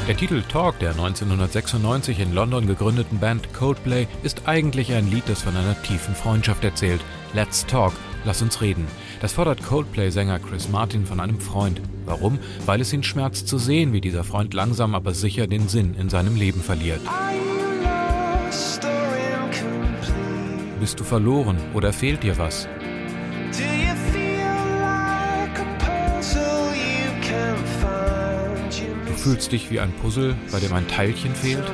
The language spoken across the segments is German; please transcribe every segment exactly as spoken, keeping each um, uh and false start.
Der Titel Talk der neunzehnhundertsechsundneunzig in London gegründeten Band Coldplay ist eigentlich ein Lied, das von einer tiefen Freundschaft erzählt. Let's talk, lass uns reden. Das fordert Coldplay-Sänger Chris Martin von einem Freund. Warum? Weil es ihn schmerzt zu sehen, wie dieser Freund langsam aber sicher den Sinn in seinem Leben verliert. Bist du verloren oder fehlt dir was? Du fühlst dich wie ein Puzzle, bei dem ein Teilchen fehlt?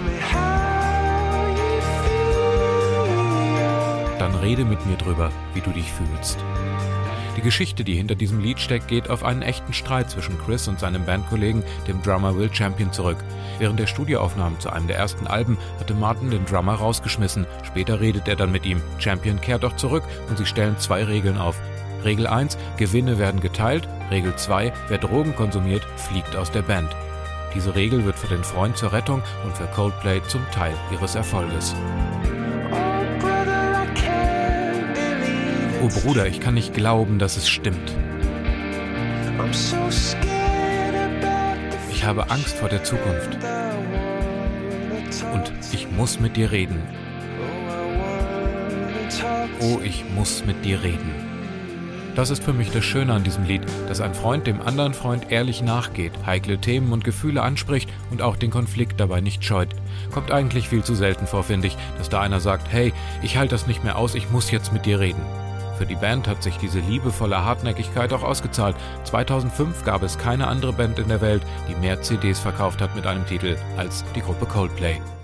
Dann rede mit mir drüber, wie du dich fühlst. Die Geschichte, die hinter diesem Lied steckt, geht auf einen echten Streit zwischen Chris und seinem Bandkollegen, dem Drummer Will Champion, zurück. Während der Studioaufnahmen zu einem der ersten Alben hatte Martin den Drummer rausgeschmissen. Später redet er dann mit ihm. Champion kehrt doch zurück und sie stellen zwei Regeln auf. Regel eins, Gewinne werden geteilt. Regel zwei, wer Drogen konsumiert, fliegt aus der Band. Diese Regel wird für den Freund zur Rettung und für Coldplay zum Teil ihres Erfolges. Oh Bruder, ich kann nicht glauben, dass es stimmt. Ich habe Angst vor der Zukunft. Und ich muss mit dir reden. Oh, ich muss mit dir reden. Das ist für mich das Schöne an diesem Lied, dass ein Freund dem anderen Freund ehrlich nachgeht, heikle Themen und Gefühle anspricht und auch den Konflikt dabei nicht scheut. Kommt eigentlich viel zu selten vor, finde ich, dass da einer sagt, hey, ich halte das nicht mehr aus, ich muss jetzt mit dir reden. Für die Band hat sich diese liebevolle Hartnäckigkeit auch ausgezahlt. zweitausendfünf gab es keine andere Band in der Welt, die mehr C Ds verkauft hat mit einem Titel als die Gruppe Coldplay.